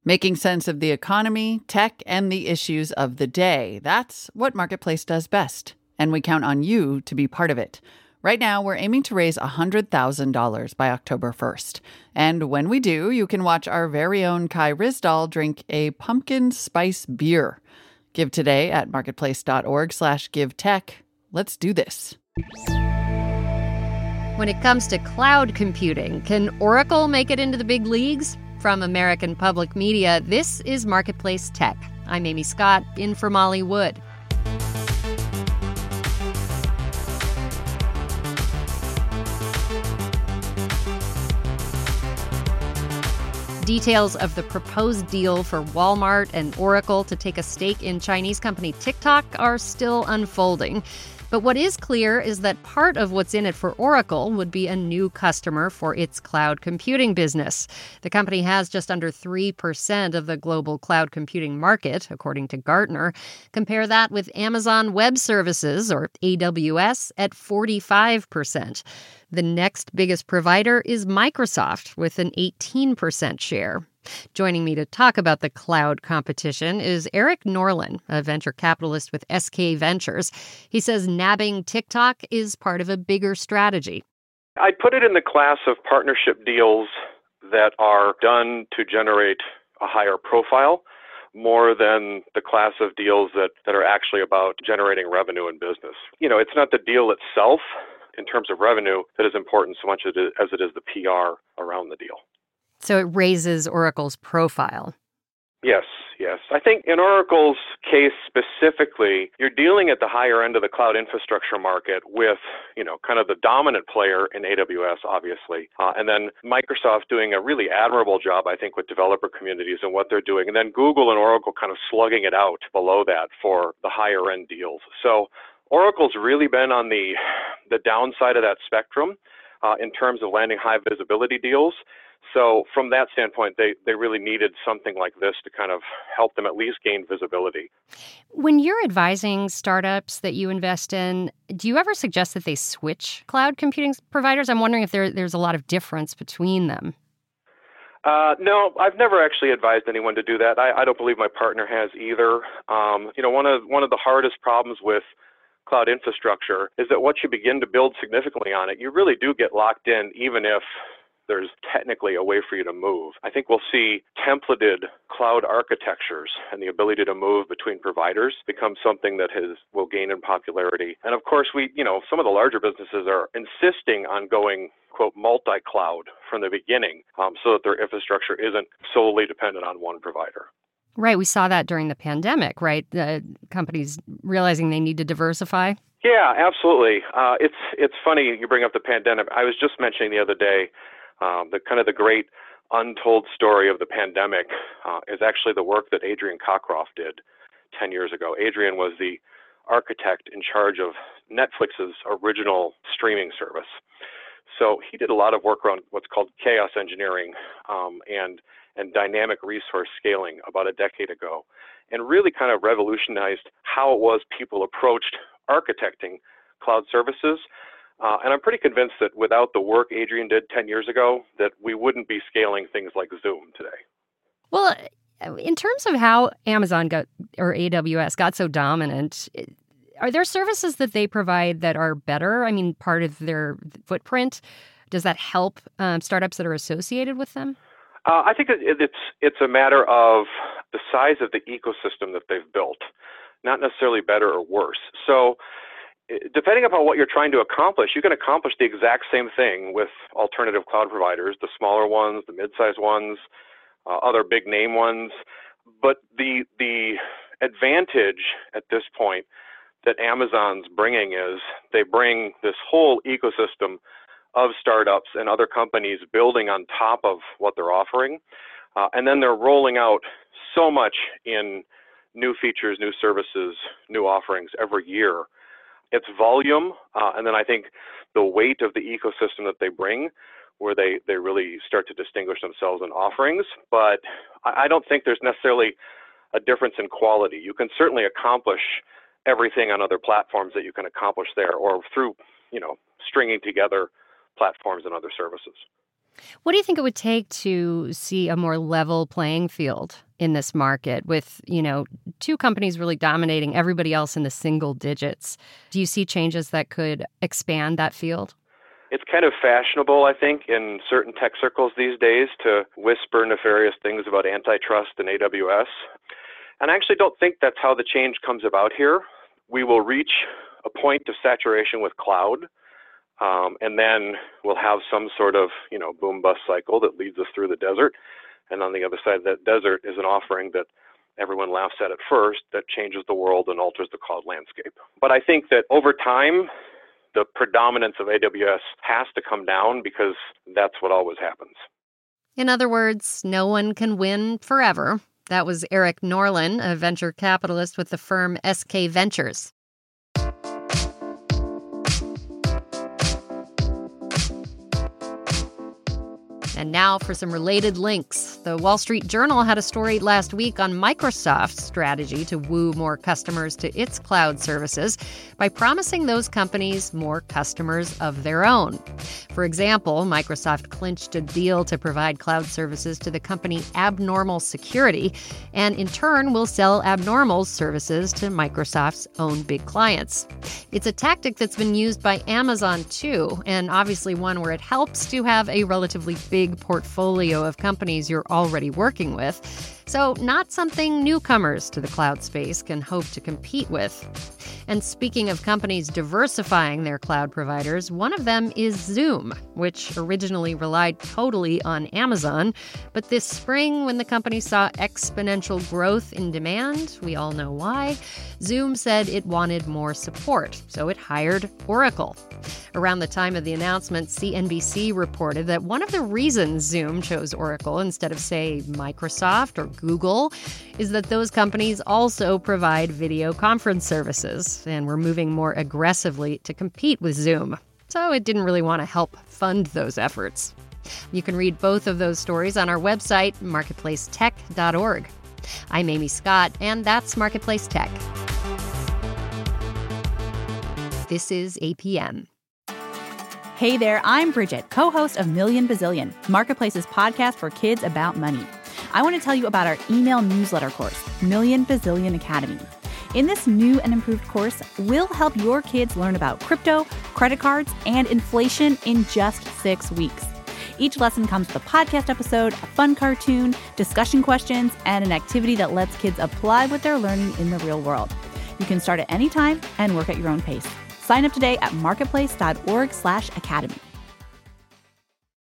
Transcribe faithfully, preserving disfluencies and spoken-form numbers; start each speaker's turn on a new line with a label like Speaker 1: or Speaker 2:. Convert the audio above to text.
Speaker 1: Making sense of the economy, tech, and the issues of the day. That's what Marketplace does best. And we count on you to be part of it. Right now, we're aiming to raise one hundred thousand dollars by October first. And when we do, you can watch our very own Kai Ryssdal drink a pumpkin spice beer. Give today at marketplace.org slash give tech. Let's do this.
Speaker 2: When it comes to cloud computing, can Oracle make it into the big leagues? From American Public Media, this is Marketplace Tech. I'm Amy Scott, in for Molly Wood. Details of the proposed deal for Walmart and Oracle to take a stake in Chinese company TikTok are still unfolding. But what is clear is that part of what's in it for Oracle would be a new customer for its cloud computing business. The company has just under three percent of the global cloud computing market, according to Gartner. Compare that with Amazon Web Services, or A W S, at forty-five percent. The next biggest provider is Microsoft, with an eighteen percent share. Joining me to talk about the cloud competition is Eric Norlin, a venture capitalist with S K Ventures. He says nabbing TikTok is part of a bigger strategy.
Speaker 3: I'd put it in the class of partnership deals that are done to generate a higher profile more than the class of deals that, that are actually about generating revenue in business. You know, it's not the deal itself in terms of revenue that is important so much as it is, as it is the P R around the deal.
Speaker 2: So it raises Oracle's profile.
Speaker 3: Yes, yes. I think in Oracle's case specifically, you're dealing at the higher end of the cloud infrastructure market with, you know, kind of the dominant player in A W S, obviously. Uh, and then Microsoft doing a really admirable job, I think, with developer communities and what they're doing. And then Google and Oracle kind of slugging it out below that for the higher end deals. So Oracle's really been on the, the downside of that spectrum uh, in terms of landing high visibility deals. So from that standpoint, they, they really needed something like this to kind of help them at least gain visibility.
Speaker 2: When you're advising startups that you invest in, do you ever suggest that they switch cloud computing providers? I'm wondering if there, there's a lot of difference between them.
Speaker 3: Uh, no, I've never actually advised anyone to do that. I, I don't believe my partner has either. Um, you know, one of one of the hardest problems with cloud infrastructure is that once you begin to build significantly on it, you really do get locked in, even if there's technically a way for you to move. I think we'll see templated cloud architectures and the ability to move between providers become something that has will gain in popularity. And of course, we, you know, some of the larger businesses are insisting on going, quote, multi-cloud from the beginning um, so that their infrastructure isn't solely dependent on one provider.
Speaker 2: Right. We saw that during the pandemic, right? The companies realizing they need to diversify.
Speaker 3: Yeah, absolutely. Uh, it's it's funny you bring up the pandemic. I was just mentioning the other day Um, the kind of the great untold story of the pandemic uh, is actually the work that Adrian Cockcroft did ten years ago. Adrian was the architect in charge of Netflix's original streaming service. So he did a lot of work around what's called chaos engineering um, and and dynamic resource scaling about a decade ago, and really kind of revolutionized how it was people approached architecting cloud services. Uh, and I'm pretty convinced that without the work Adrian did ten years ago, that we wouldn't be scaling things like Zoom today.
Speaker 2: Well, in terms of how Amazon got, or A W S got so dominant, are there services that they provide that are better? I mean, part of their footprint, does that help um, startups that are associated with them?
Speaker 3: Uh, I think it, it's it's a matter of the size of the ecosystem that they've built, not necessarily better or worse. So depending upon what you're trying to accomplish, you can accomplish the exact same thing with alternative cloud providers, the smaller ones, the mid-sized ones, uh, other big name ones. But the the advantage at this point that Amazon's bringing is they bring this whole ecosystem of startups and other companies building on top of what they're offering. Uh, and then they're rolling out so much in new features, new services, new offerings every year. It's volume, uh, and then I think the weight of the ecosystem that they bring, where they, they really start to distinguish themselves in offerings. But I, I don't think there's necessarily a difference in quality. You can certainly accomplish everything on other platforms that you can accomplish there, or through, you know, stringing together platforms and other services.
Speaker 2: What do you think it would take to see a more level playing field in this market with, you know, two companies really dominating everybody else in the single digits? Do you see changes that could expand that field?
Speaker 3: It's kind of fashionable, I think, in certain tech circles these days to whisper nefarious things about antitrust and A W S. And I actually don't think that's how the change comes about here. We will reach a point of saturation with cloud. Um, and then we'll have some sort of, you know, boom bust cycle that leads us through the desert. And on the other side of that desert is an offering that everyone laughs at at first that changes the world and alters the cloud landscape. But I think that over time, the predominance of A W S has to come down because that's what always happens.
Speaker 2: In other words, no one can win forever. That was Eric Norlin, a venture capitalist with the firm S K Ventures. And now for some related links. The Wall Street Journal had a story last week on Microsoft's strategy to woo more customers to its cloud services by promising those companies more customers of their own. For example, Microsoft clinched a deal to provide cloud services to the company Abnormal Security, and in turn will sell Abnormal's services to Microsoft's own big clients. It's a tactic that's been used by Amazon too, and obviously one where it helps to have a relatively big portfolio of companies you're already working with. So not something newcomers to the cloud space can hope to compete with. And speaking of companies diversifying their cloud providers, one of them is Zoom, which originally relied totally on Amazon. But this spring, when the company saw exponential growth in demand, we all know why, Zoom said it wanted more support, so it hired Oracle. Around the time of the announcement, C N B C reported that one of the reasons Zoom chose Oracle instead of, say, Microsoft or Google is that those companies also provide video conference services and were moving more aggressively to compete with Zoom. So it didn't really want to help fund those efforts. You can read both of those stories on our website, marketplace tech dot org. I'm Amy Scott, and that's Marketplace Tech. This is A P M.
Speaker 4: Hey there, I'm Bridget, co-host of Million Bazillion, Marketplace's podcast for kids about money. I want to tell you about our email newsletter course, Million Bazillion Academy. In this new and improved course, we'll help your kids learn about crypto, credit cards, and inflation in just six weeks. Each lesson comes with a podcast episode, a fun cartoon, discussion questions, and an activity that lets kids apply what they're learning in the real world. You can start at any time and work at your own pace. Sign up today at marketplace dot org slash academy.